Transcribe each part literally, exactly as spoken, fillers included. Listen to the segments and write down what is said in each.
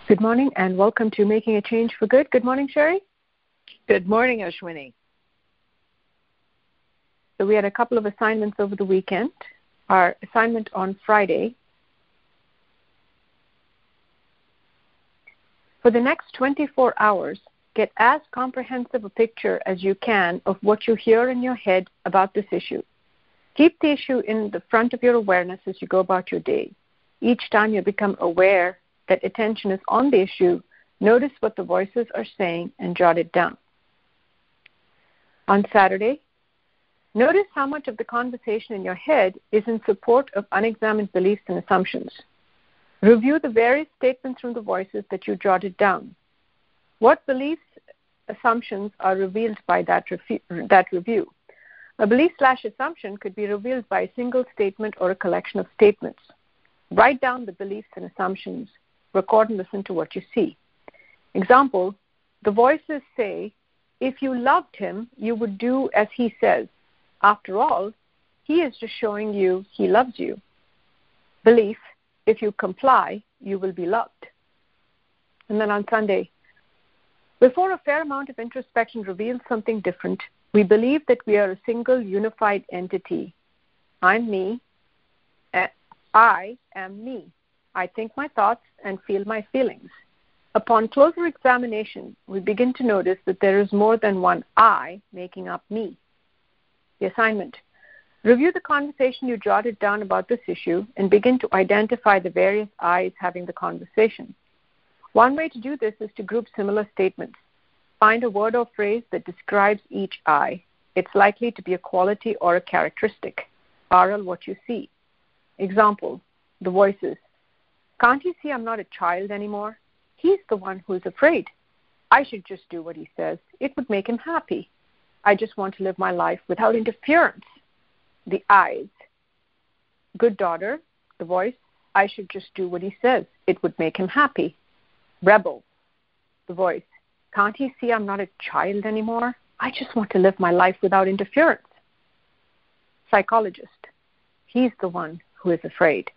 Good morning and welcome to Making a Change for Good. Good morning, Sherry. Good morning, Ashwini. So we had a couple of assignments over the weekend. Our assignment on Friday. For the next twenty-four hours, get as comprehensive a picture as you can of what you hear in your head about this issue. Keep the issue in the front of your awareness as you go about your day. Each time you become aware that attention is on the issue, notice what the voices are saying and jot it down. On Saturday, notice how much of the conversation in your head is in support of unexamined beliefs and assumptions. Review the various statements from the voices that you jotted down. What beliefs, assumptions are revealed by that, refu- that review? A belief slash assumption could be revealed by a single statement or a collection of statements. Write down the beliefs and assumptions. Record and listen to what you see. Example, the voices say, if you loved him, you would do as he says. After all, he is just showing you he loves you. Belief, if you comply, you will be loved. And then on Sunday, before a fair amount of introspection reveals something different, we believe that we are a single unified entity. I'm me. I am me. I think my thoughts and feel my feelings. Upon closer examination, we begin to notice that there is more than one I making up me. The assignment. Review the conversation you jotted down about this issue and begin to identify the various I's having the conversation. One way to do this is to group similar statements. Find a word or phrase that describes each I. It's likely to be a quality or a characteristic. R L what you see. Example, the voices. Can't you see I'm not a child anymore? He's the one who is afraid. I should just do what he says. It would make him happy. I just want to live my life without interference. The I's. Good daughter, the voice. I should just do what he says. It would make him happy. Rebel, the voice. Can't he see I'm not a child anymore? I just want to live my life without interference. Psychologist. He's the one who is afraid.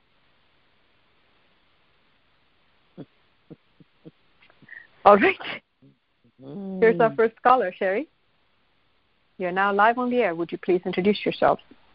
All right. Here's our first caller, Sherry. You're now live on the air. Would you please introduce yourself?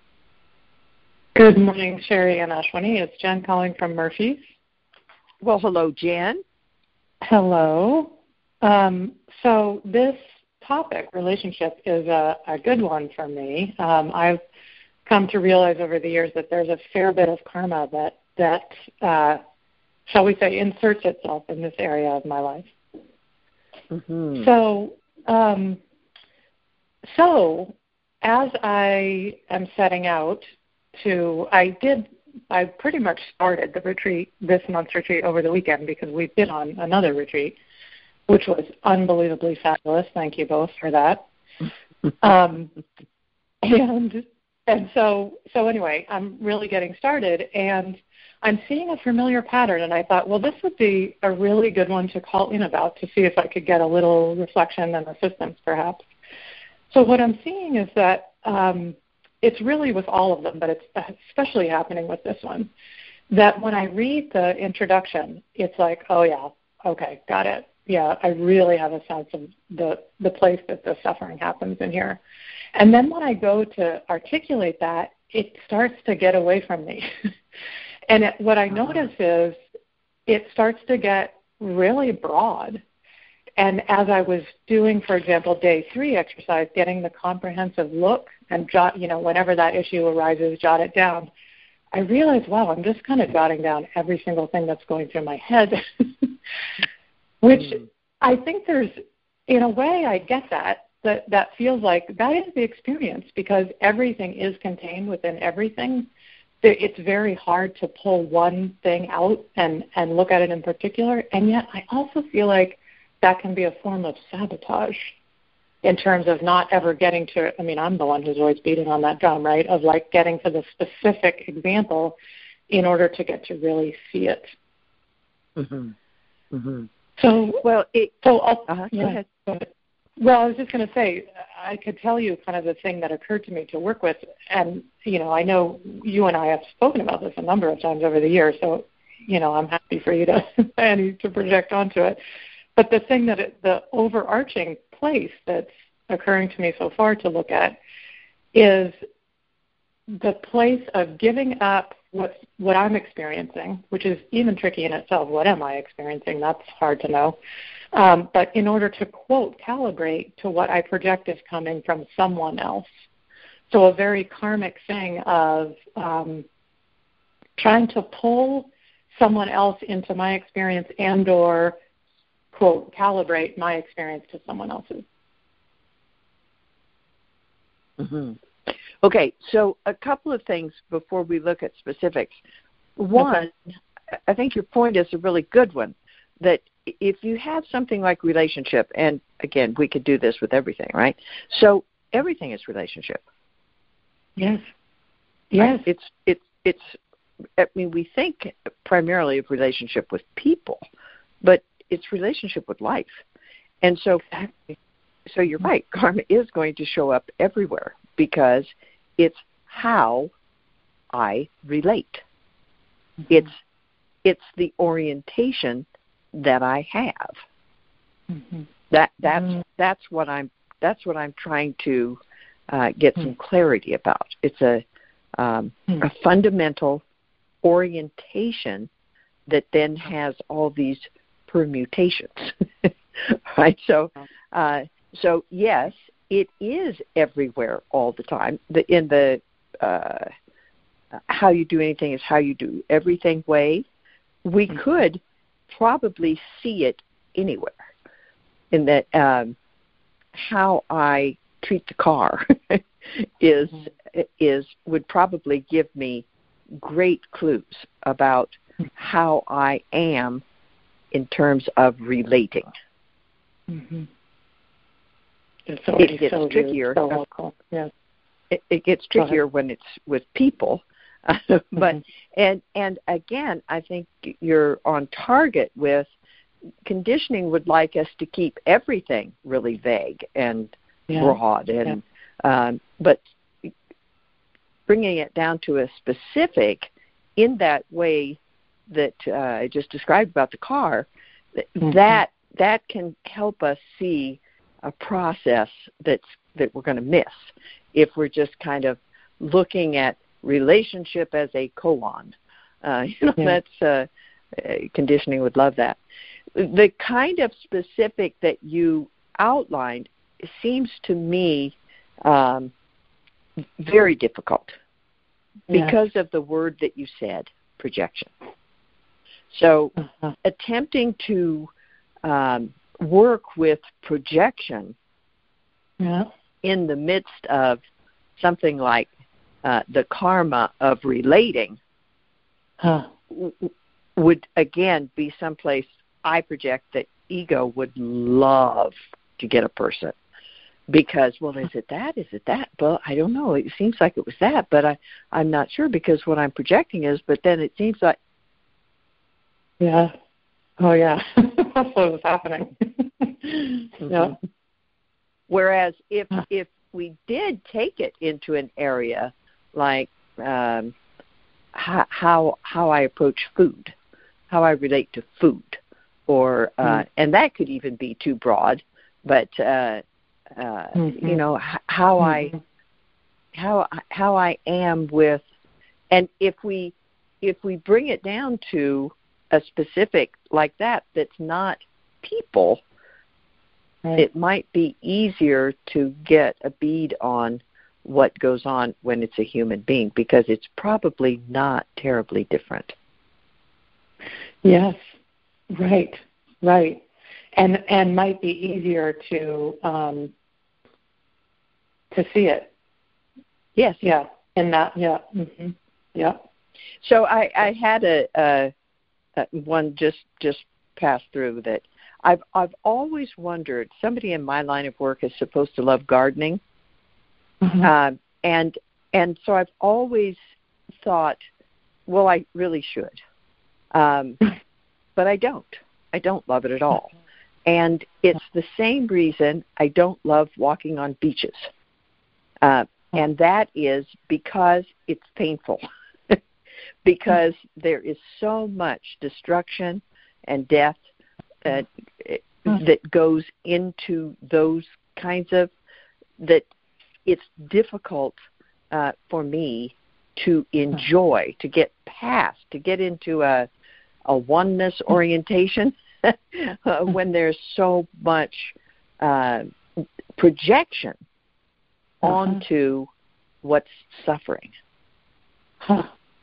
Good morning, Sherry and Ashwini. It's Jen calling from Murphy's. Well, hello, Jen. Hello. Um, so this topic, relationship, is a, a good one for me. Um, I've come to realize over the years that there's a fair bit of karma that, that uh, shall we say, inserts itself in this area of my life. Mm-hmm. So, um, so as I am setting out to, I did, I pretty much started the retreat, this month's retreat over the weekend because we've been on another retreat, which was unbelievably fabulous. Thank you both for that. um, and and so so anyway, I'm really getting started, and I'm seeing a familiar pattern, and I thought, well, this would be a really good one to call in about to see if I could get a little reflection and assistance, perhaps. So what I'm seeing is that um, it's really with all of them, but it's especially happening with this one, that when I read the introduction, it's like, oh, yeah, okay, got it. Yeah, I really have a sense of the, the place that the suffering happens in here. And then when I go to articulate that, it starts to get away from me. And it, what I notice is it starts to get really broad. And as I was doing, for example, day three exercise, getting the comprehensive look and jot, you know, whenever that issue arises, jot it down, I realized, wow, I'm just kind of jotting down every single thing that's going through my head, which mm. I think there's, in a way, I get that. That that feels like that is the experience because everything is contained within everything. It's very hard to pull one thing out and, and look at it in particular. And yet I also feel like that can be a form of sabotage in terms of not ever getting to, I mean, I'm the one who's always beating on that drum, right, of like getting to the specific example in order to get to really see it. Mm-hmm. Mm-hmm. So, well, it, so I'll, uh-huh, yeah, go ahead. Go ahead. Well, I was just going to say, I could tell you kind of the thing that occurred to me to work with, and, you know, I know you and I have spoken about this a number of times over the years, so you know, I'm happy for you to Annie to project onto it. But the thing that it, the overarching place that's occurring to me so far to look at is the place of giving up what what I'm experiencing, which is even tricky in itself. What am I experiencing? That's hard to know. Um, but in order to, quote, calibrate to what I project is coming from someone else. So a very karmic thing of um, trying to pull someone else into my experience and or, quote, calibrate my experience to someone else's. Mm-hmm. Okay, so a couple of things before we look at specifics. One, okay. I think your point is a really good one, that if you have something like relationship, and again, we could do this with everything, right? So everything is relationship. Yes. Yes. Right? It's, it's, it's, I mean, we think primarily of relationship with people, but it's relationship with life. And so, so you're right, karma is going to show up everywhere because it's how I relate. Mm-hmm. It's, it's the orientation that I have. Mm-hmm. That that's mm-hmm. that's what I'm that's what I'm trying to uh, get mm-hmm. some clarity about. It's a um, mm-hmm. a fundamental orientation that then has all these permutations, right? So, uh, so yes, it is everywhere all the time. The, in the uh, how you do anything is how you do everything way, we mm-hmm. could probably see it anywhere. In that, um, how I treat the car is mm-hmm. is would probably give me great clues about how I am in terms of relating. Mm-hmm. It gets so trickier. So yes. it, it gets trickier when it's with people. but mm-hmm. and and again, I think you're on target with conditioning would like us to keep everything really vague and yeah. broad, and yeah. um, but bringing it down to a specific in that way that uh, I just described about the car, mm-hmm. that that can help us see a process that's that we're going to miss if we're just kind of looking at relationship as a koan. Uh, you know, yeah. that's uh, uh, conditioning would love that. The kind of specific that you outlined seems to me um, very difficult because yeah. of the word that you said, projection. So uh-huh. attempting to um, work with projection yeah. in the midst of something like Uh, the karma of relating huh. w- would, again, be someplace I project that ego would love to get a person. Because, well, is it that? Is it that? Well, I don't know. It seems like it was that, but I, I'm not sure because what I'm projecting is, but then it seems like... Yeah. Oh, yeah. That's what was happening. mm-hmm. Yeah. Whereas if if we did take it into an area like um, how, how how I approach food, how I relate to food, or uh, mm-hmm. and that could even be too broad. But uh, uh, mm-hmm. you know h- how mm-hmm. I how how I am with, and if we if we bring it down to a specific like that, that's not people, right. It might be easier to get a bead on what goes on when it's a human being, because it's probably not terribly different. Yes, right, right, and and might be easier to um, to see it. Yes, yeah, in that, yeah, mm-hmm. yeah. So I, I had a, a, a one just just pass through that I've I've always wondered. Somebody in my line of work is supposed to love gardening. Mm-hmm. Uh, and and so I've always thought, well, I really should, um, but I don't. I don't love it at all, and it's the same reason I don't love walking on beaches, uh, and that is because it's painful. because there is so much destruction and death that that goes into those kinds of, that it's difficult uh, for me to enjoy, to get past, to get into a, a oneness orientation uh, when there's so much uh, projection uh-huh. onto what's suffering. Huh.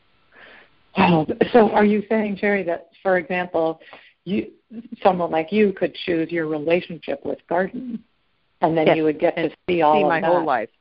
Wow. So are you saying, Jerry, that, for example, you someone like you could choose your relationship with garden, and then yes. you would get and to see all see of my that. whole life.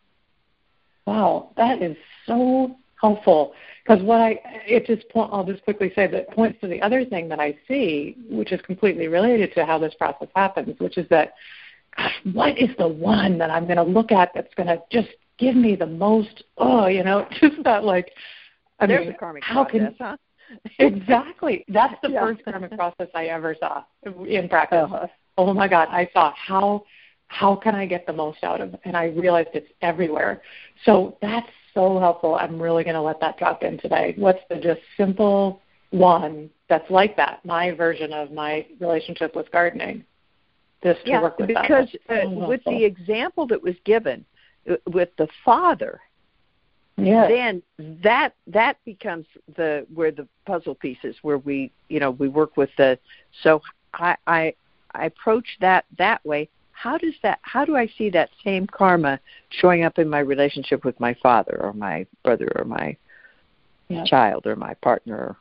Wow, that is so helpful. Because what I, it just, I'll just quickly say that points to the other thing that I see, which is completely related to how this process happens, which is that, gosh, what is the one that I'm going to look at that's going to just give me the most, oh, you know, just that like, I There's mean, a karmic how process, can, huh? Exactly. That's the yeah. first karmic process I ever saw in practice. Uh-huh. Oh my God, I saw how how can I get the most out of it? And I realized it's everywhere. So that's so helpful. I'm really going to let that drop in today. What's the just simple one that's like that, my version of my relationship with gardening? Just to yeah, work with because that. uh, with the example that was given uh, with the father, yeah. then that that becomes the where the puzzle pieces, where we you know we work with the. So I I, I approach that that way. How does that? How do I see that same karma showing up in my relationship with my father or my brother or my yeah. child or my partner, or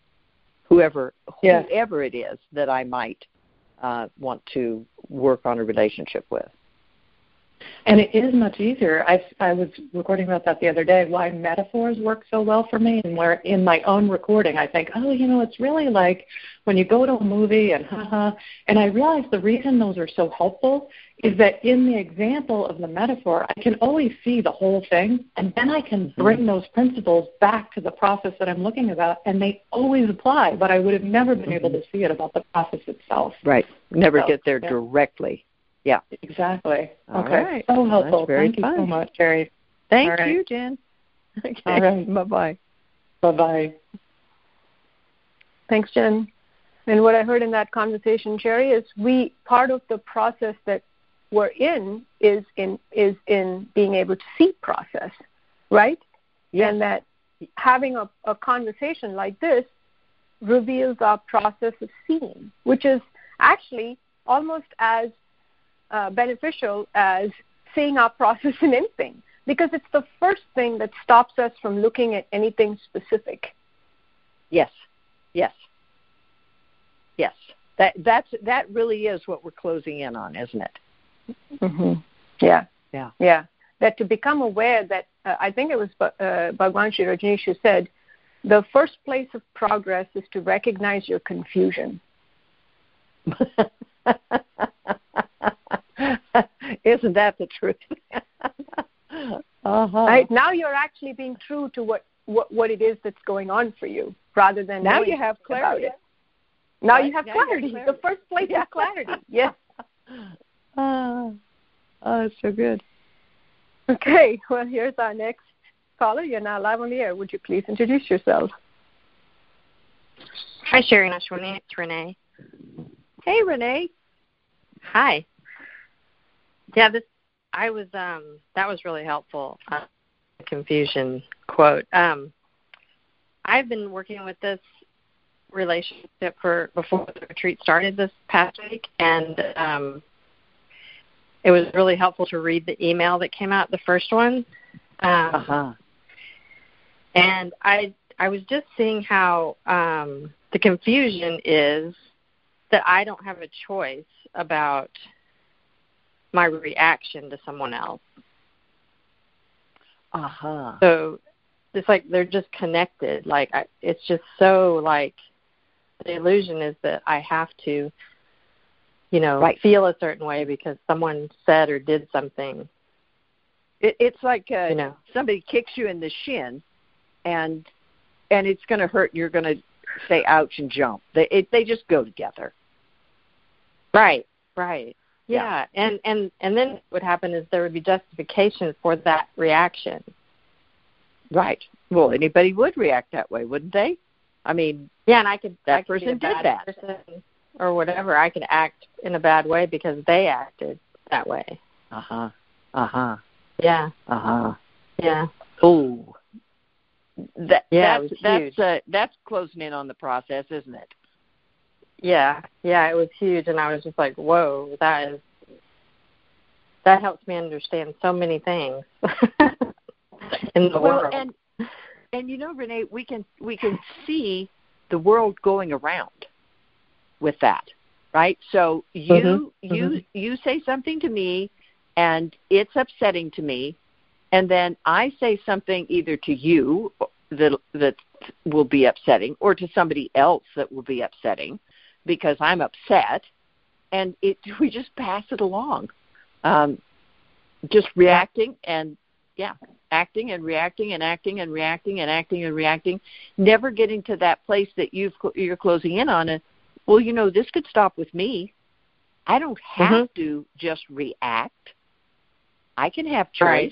whoever yeah. whoever it is that I might uh, want to work on a relationship with? And it is much easier. I, I was recording about that the other day, why metaphors work so well for me, and where in my own recording I think, oh, you know, it's really like when you go to a movie and haha. And I realize the reason those are so helpful is that in the example of the metaphor, I can always see the whole thing, and then I can bring those principles back to the process that I'm looking about, and they always apply, but I would have never been able to see it about the process itself. Right. Never so, get there yeah. directly. Yeah. Exactly. All okay. Right. So helpful. Very Thank fun. you so much, Jerry. Thank right. you, Jen. Okay. All right. Bye-bye. Bye-bye. Thanks, Jen. And what I heard in that conversation, Jerry, is we part of the process that we're in is in is in being able to see process, right? Yes. And that having a, a conversation like this reveals our process of seeing, which is actually almost as uh, beneficial as seeing our process in anything, because it's the first thing that stops us from looking at anything specific. Yes, yes, yes. That that's that really is what we're closing in on, isn't it? Mm-hmm. Yeah, yeah, yeah. That to become aware that uh, I think it was uh, Bhagwan Sri Rajneesh who said, the first place of progress is to recognize your confusion. Isn't that the truth? uh-huh. Right now, you're actually being true to what, what, what it is that's going on for you, rather than now you have clarity. About it. Now, right? you have now clarity. You have clarity. The first place yeah. is clarity. Yes. Uh, oh, that's so good. Okay. Well, here's our next caller. You're now live on the air. Would you please introduce yourself? Hi, Sherry and Ashwini. It's Renee. Hey, Renee. Hi. Yeah, this I was um that was really helpful. Uh, confusion quote. Um, I've been working with this relationship for before the retreat started this past week, and um, it was really helpful to read the email that came out, the first one. Um, uh-huh. And I I was just seeing how um, the confusion is that I don't have a choice about my reaction to someone else. Uh-huh. So it's like they're just connected. Like I, it's just so like the illusion is that I have to, you know, right. feel a certain way because someone said or did something. It, it's like uh, you know, somebody kicks you in the shin, and and it's going to hurt. You're going to say ouch and jump. They it, they just go together. Right. Right. Yeah. yeah. And and and then what would happen is there would be justification for that reaction. Right. Well, anybody would react that way, wouldn't they? I mean, yeah, and I could that I could person be a did bad that. person or whatever. I could act in a bad way because they acted that way. Uh huh. Uh huh. Yeah. Uh huh. Yeah. Oh. That, yeah, that's it was that's huge. uh, that's closing in on the process, isn't it? Yeah, yeah, it was huge, and I was just like, "Whoa, that is that helps me understand so many things in the well, world." and and you know, Renee, we can we can see the world going around with that, right? So you mm-hmm. you mm-hmm. you say something to me, and it's upsetting to me, and then I say something either to you that that will be upsetting, or to somebody else that will be upsetting, because I'm upset, and it we just pass it along, um, just reacting and yeah, acting and reacting and acting and reacting and acting and reacting, never getting to that place that you've you're closing in on. And well, you know, this could stop with me. I don't have mm-hmm. to just react. I can have choice. Right.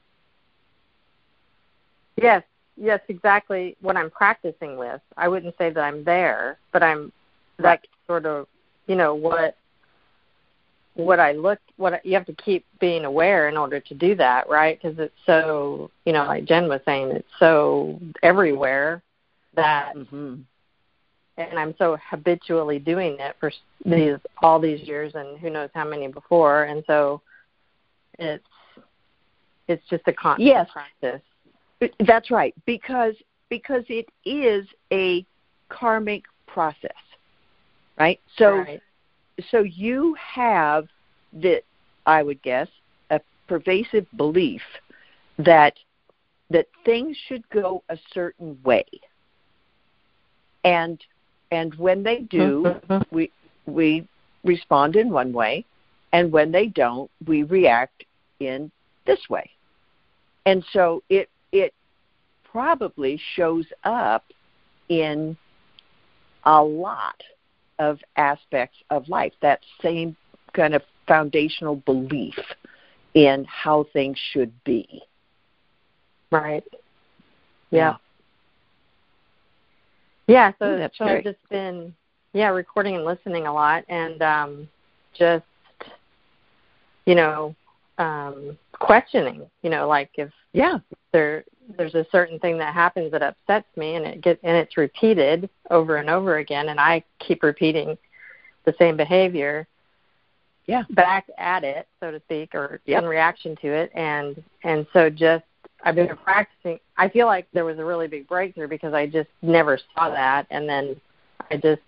Yes, yes, exactly what I'm practicing with. I wouldn't say that I'm there, but I'm right. That's sort of, you know, what what I look, what I, you have to keep being aware in order to do that, right? Because it's so, you know, like Jen was saying, it's so everywhere that, mm-hmm. and I'm so habitually doing it for these all these years, and who knows how many before, and so it's it's just a constant yes. practice. That's right, because because it is a karmic process, right? So right. so you have the, I would guess, a pervasive belief that that things should go a certain way, and and when they do, mm-hmm. we we respond in one way, and when they don't, we react in this way, and so it it probably shows up in a lot of aspects of life, that same kind of foundational belief in how things should be. Right. Yeah. Yeah, so, Ooh, that's so very... I've just been, yeah, recording and listening a lot, and um, just, you know, um, questioning, you know, like if yeah. there there's a certain thing that happens that upsets me, and it get and it's repeated over and over again, and I keep repeating the same behavior, yeah, back at it, so to speak, or yep. in reaction to it, and and so just I've been practicing. I feel like there was a really big breakthrough because I just never saw that, and then I just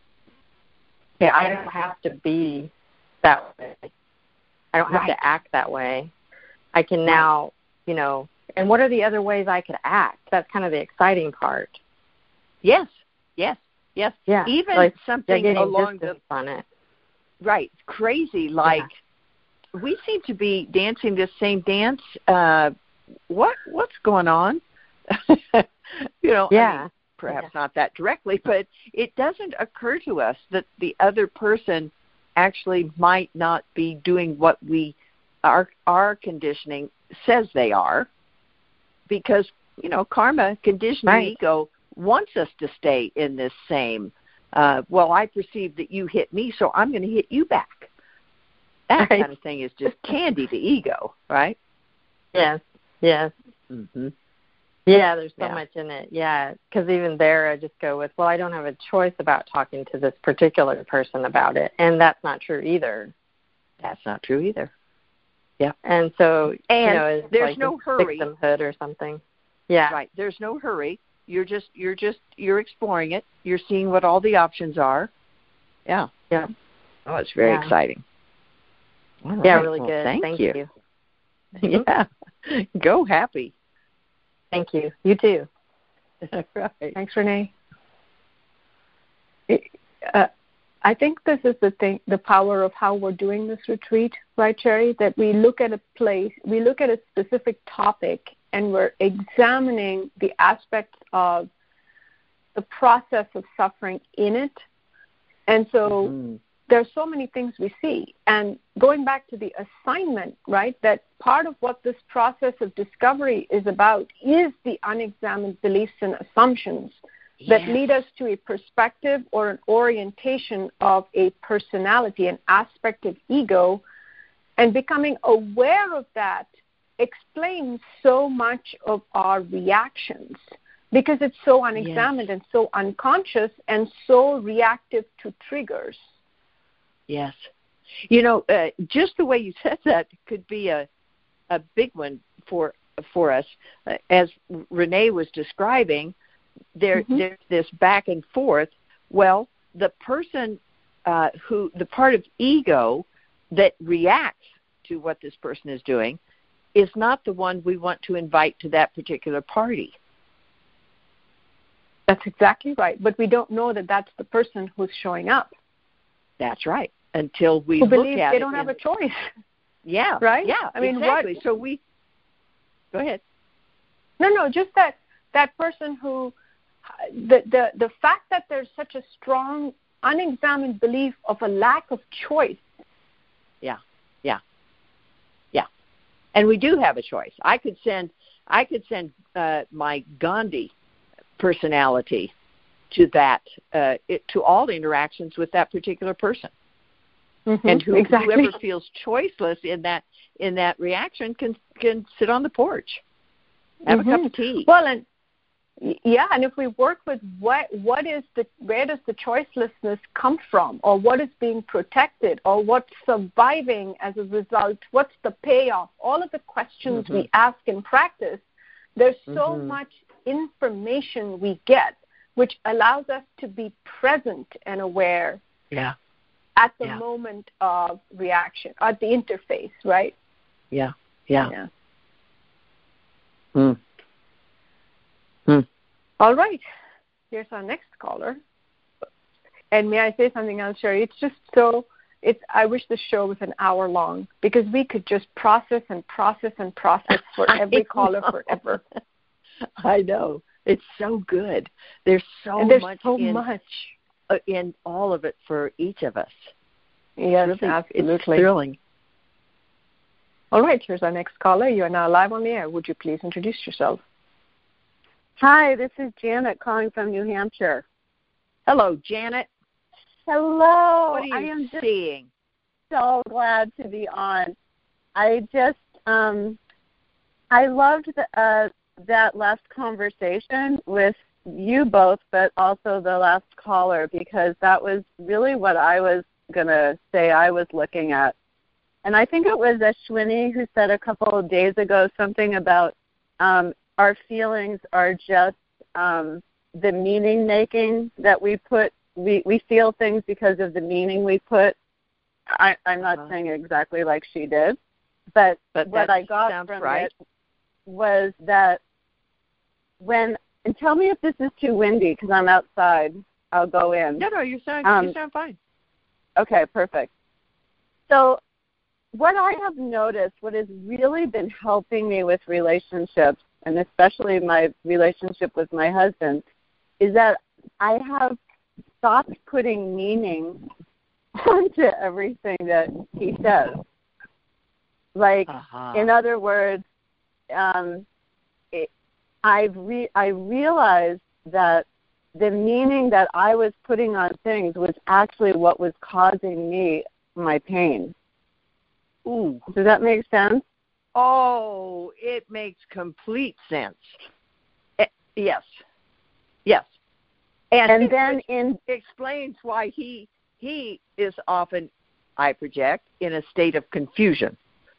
yeah, I don't have to be that way. I don't have right. to act that way. I can now, right. you know. And what are the other ways I could act? That's kind of the exciting part. Yes, yes, yes. Yeah, even like, something getting along the on it. Right, crazy. Like yeah. we seem to be dancing this same dance. Uh, what what's going on? you know, yeah. I mean, perhaps yeah. not that directly, but it doesn't occur to us that the other person actually might not be doing what we our our conditioning says they are. Because, you know, karma, conditioning right. ego, wants us to stay in this same, uh, well, I perceive that you hit me, so I'm going to hit you back. That right. kind of thing is just candy to ego, right? Yes, yes. Mm-hmm. Yeah, there's so yeah. much in it, yeah. Because even there I just go with, well, I don't have a choice about talking to this particular person about it, and that's not true either. That's not true either. Yeah, and so and you know, it's there's like no hurry, victimhood or something. Yeah, right. There's no hurry. You're just you're just you're exploring it. You're seeing what all the options are. Yeah, yeah. Oh, it's very yeah. exciting. All right. Yeah, really well, good. Thank, thank you. you. Yeah, go happy. Thank you. You too. right. Thanks, Renee. It, uh, I think this is the thing, the power of how we're doing this retreat, right, Cherry? That we look at a place, we look at a specific topic, and we're examining the aspects of the process of suffering in it. And so, mm-hmm. there are so many things we see. And going back to the assignment, right, that part of what this process of discovery is about is the unexamined beliefs and assumptions yes. that lead us to a perspective or an orientation of a personality, an aspect of ego, and becoming aware of that explains so much of our reactions because it's so unexamined yes. and so unconscious and so reactive to triggers. Yes. You know, uh, just the way you said that could be a a big one for for us. Uh, as Renee was describing, there mm-hmm. there's this back and forth. Well, the person uh, who, the part of ego that reacts to what this person is doing is not the one we want to invite to that particular party. That's exactly right. But we don't know that that's the person who's showing up. That's right. Until we who look believe at they it don't have in, a choice. Yeah. Right? Yeah. I mean, exactly. What, so we. Go ahead. No, no. Just that that person who, the the the fact that there's such a strong unexamined belief of a lack of choice. Yeah. Yeah. Yeah. And we do have a choice. I could send. I could send uh, my Gandhi personality to that uh, it, to all interactions with that particular person. Mm-hmm, and who, exactly. whoever feels choiceless in that in that reaction can can sit on the porch, have mm-hmm. a cup of tea. Well, and yeah, and if we work with what what is the where does the choicelessness come from, or what is being protected, or what's surviving as a result, what's the payoff? All of the questions mm-hmm. we ask in practice, there's so mm-hmm. much information we get, which allows us to be present and aware. Yeah. At the yeah. moment of reaction, at the interface, right? Yeah, yeah. yeah. Hmm. Hmm. All right. Here's our next caller. And may I say something else, Sherry? It's just so, it's. I wish the show was an hour long because we could just process and process and process for every caller forever. I know. It's so good. There's so and there's much so in, much. Uh, in all of it for each of us. Yes, it's really, absolutely. It's thrilling. All right, here's our next caller. You are now live on the air. Would you please introduce yourself? Hi, this is Janet calling from New Hampshire. Hello, Janet. Hello. What are you I am just seeing? so glad to be on. I just, um, I loved the, uh, that last conversation with you both, but also the last caller, because that was really what I was going to say I was looking at. And I think it was Ashwini who said a couple of days ago something about um, our feelings are just um, the meaning making that we put, we, we feel things because of the meaning we put. I, I'm not uh-huh. saying it exactly like she did, but, but what I got from right. it was that when And tell me if this is too windy because I'm outside. I'll go in. No, no, you sound, um, you sound fine. Okay, perfect. So what I have noticed, what has really been helping me with relationships, and especially my relationship with my husband, is that I have stopped putting meaning onto everything that he says. Like, uh-huh. in other words, um, it, I've re- I realized that the meaning that I was putting on things was actually what was causing me my pain. Ooh. Does that make sense? Oh, it makes complete sense. It, yes. Yes. And, and then in explains why he he is often, I project, in a state of confusion.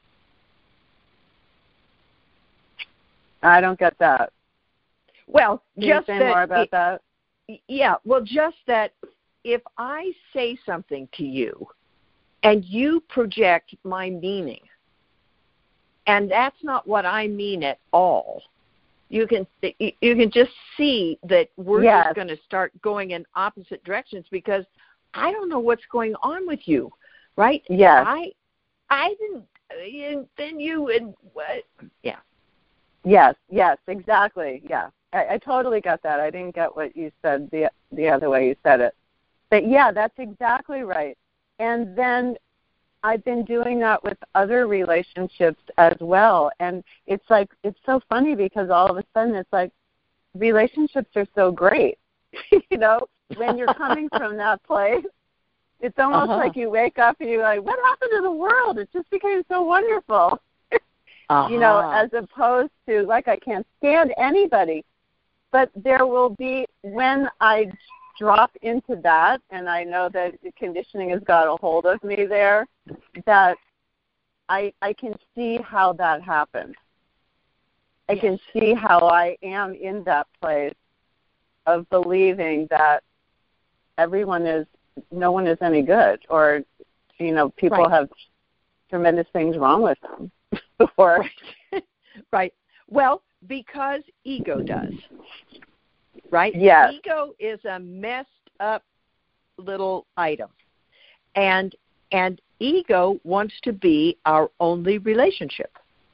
I don't get that. Well, Can just you say that more about it, that? Yeah, well, just that if I say something to you and you project my meaning, and that's not what I mean at all, you can you can just see that we're yes. just going to start going in opposite directions because I don't know what's going on with you, right? Yes. I I didn't. And then you and what? Yeah. Yes. Yes. Exactly. Yeah. I, I totally got that. I didn't get what you said the the other way you said it, but yeah, that's exactly right. and then I've been doing that with other relationships as well. And it's like, it's so funny because all of a sudden it's like, relationships are so great. You know, when you're coming from that place, it's almost uh-huh. like you wake up and you're like, what happened to the world? It just became so wonderful. uh-huh. You know, as opposed to, like, I can't stand anybody. But there will be, when I drop into that, and I know that the conditioning has got a hold of me there, that I I can see how that happened. I yes. can see how I am in that place of believing that everyone is, no one is any good, or, you know, people right. have tremendous things wrong with them. or, right. right. Well, because ego does. Right? Yes. Ego is a messed up little item. And and ego wants to be our only relationship.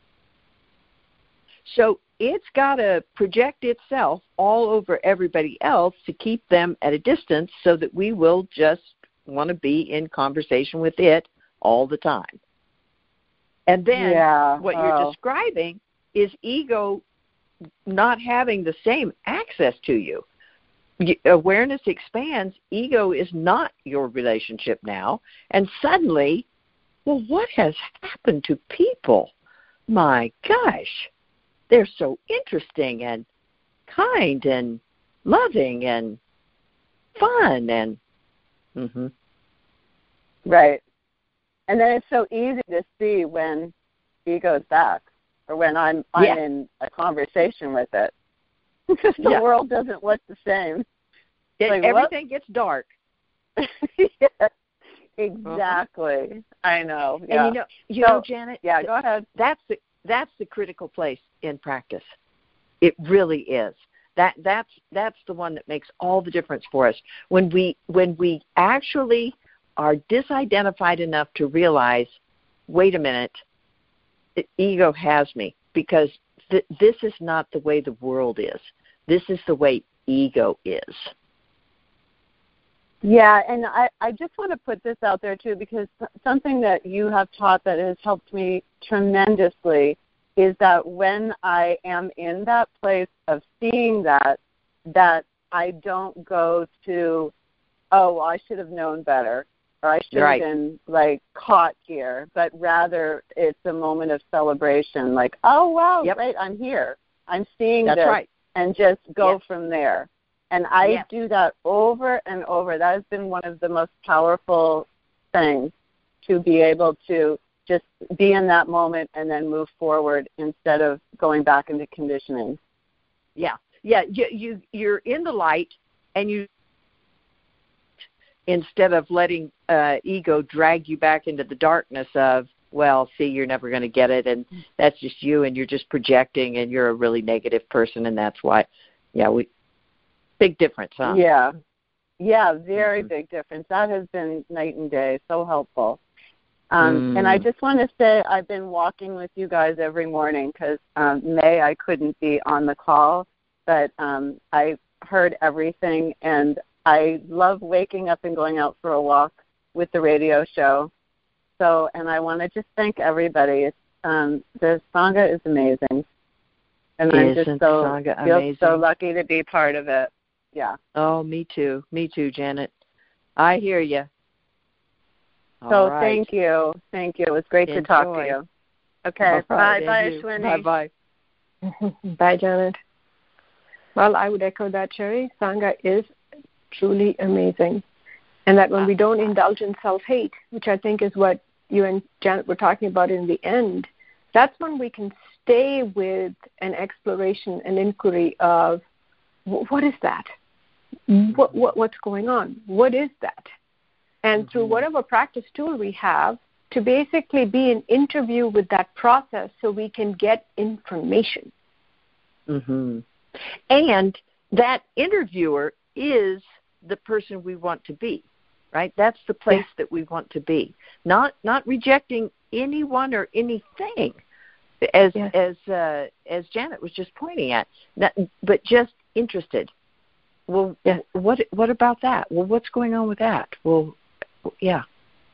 So it's got to project itself all over everybody else to keep them at a distance so that we will just want to be in conversation with it all the time. And then yeah. what oh. you're describing is ego not having the same access to you. Awareness expands. Ego is not your relationship now. And suddenly, well, what has happened to people? My gosh, they're so interesting and kind and loving and fun and mm-hmm. right. And then it's so easy to see when ego's back, or when I'm I'm yeah. in a conversation with it, because the yeah. world doesn't look the same. It, like, everything what? gets dark. yeah, exactly. Uh-huh. I know. Yeah. And you know, you so, know, Janet. Yeah, go ahead. That's the that's the critical place in practice. It really is. That that's that's the one that makes all the difference for us. When we when we actually are disidentified enough to realize, wait a minute, the ego has me, because th- this is not the way the world is. This is the way ego is. Yeah, and I, I just want to put this out there, too, because something that you have taught that has helped me tremendously is that when I am in that place of seeing that, that I don't go to, oh, well, I should have known better, or I should right. have been, like, caught here, but rather it's a moment of celebration, like, oh, wow, yep. great, I'm here. I'm seeing That's this, right. and just go yes. from there. And I yeah. do that over and over. That has been one of the most powerful things, to be able to just be in that moment and then move forward instead of going back into conditioning. Yeah, yeah. You, you you're in the light, and you instead of letting uh, ego drag you back into the darkness of, well, see, you're never going to get it, and that's just you, and you're just projecting, and you're a really negative person, and that's why. Yeah, we. Big difference, huh? Yeah. Yeah, very mm-hmm. big difference. That has been night and day, so helpful. Um, mm. And I just want to say I've been walking with you guys every morning because um, May I couldn't be on the call, but um, I heard everything, and I love waking up and going out for a walk with the radio show. So, and I want to just thank everybody. It's, um, the Sangha is amazing. And Isn't I'm just so, Sangha feel amazing? so lucky to be part of it. Yeah. Oh, me too. Me too, Janet. I hear you. So right. thank you. Thank you. It was great Enjoy. to talk to you. Okay. No bye. Bye, Ashwini. Bye-bye. Bye, Janet. Well, I would echo that, Cherry. Sangha is truly amazing. And that when we don't indulge in self-hate, which I think is what you and Janet were talking about in the end, that's when we can stay with an exploration, an inquiry of, what is that? What, what what's going on? What is that? And mm-hmm. through whatever practice tool we have, to basically be in interview with that process so we can get information. Mm-hmm. And that interviewer is the person we want to be, right? That's the place yeah. that we want to be. Not not rejecting anyone or anything, as yes. as uh, as Janet was just pointing at, that, but just interested. Well, yeah. what what about that? Well, what's going on with that? Well, yeah.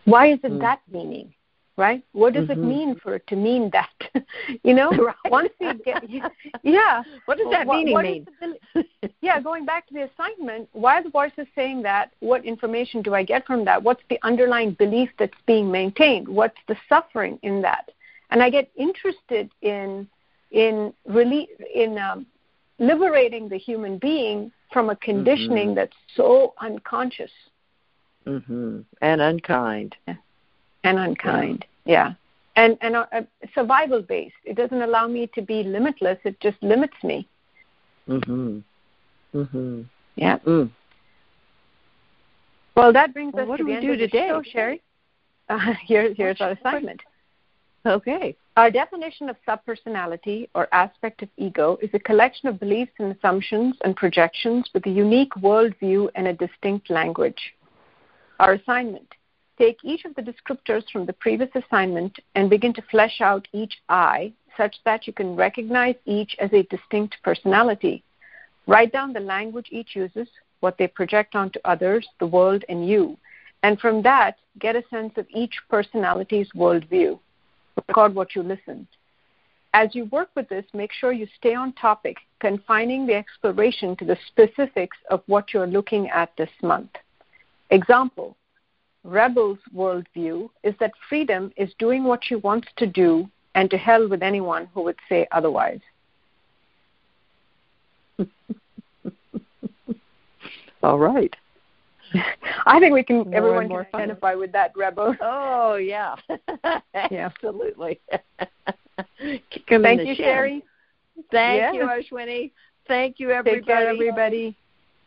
Why is it mm. that meaning? Right? What does mm-hmm. it mean for it to mean that? you know, right. once you get, yeah. What does that what, meaning what mean? The, yeah, going back to the assignment, why are the voices saying that? What information do I get from that? What's the underlying belief that's being maintained? What's the suffering in that? And I get interested in in really in um, liberating the human being from a conditioning mm-hmm. that's so unconscious mm-hmm. and unkind. Yeah. And unkind, yeah, yeah. and and uh, survival based. It doesn't allow me to be limitless. It just limits me. Mhm. Mhm. Yeah. Mm. Well, that brings well, us what to do the we end do of the today, show, Sherry. Uh, here, here's our assignment. Okay. Our definition of subpersonality or aspect of ego is a collection of beliefs and assumptions and projections with a unique worldview and a distinct language. Our assignment. Take each of the descriptors from the previous assignment and begin to flesh out each I such that you can recognize each as a distinct personality. Write down the language each uses, what they project onto others, the world, and you. And from that, get a sense of each personality's worldview. Record what you listen. As you work with this, make sure you stay on topic, confining the exploration to the specifics of what you're looking at this month. Example. Rebel's worldview is that freedom is doing what she wants to do and to hell with anyone who would say otherwise. All right. I think we can, more everyone more can identify with that, Rebel. Oh, yeah. yeah. Absolutely. Thank you, Sherry. Thank yeah. you, Ashwini. Thank you, everybody. Take care, everybody.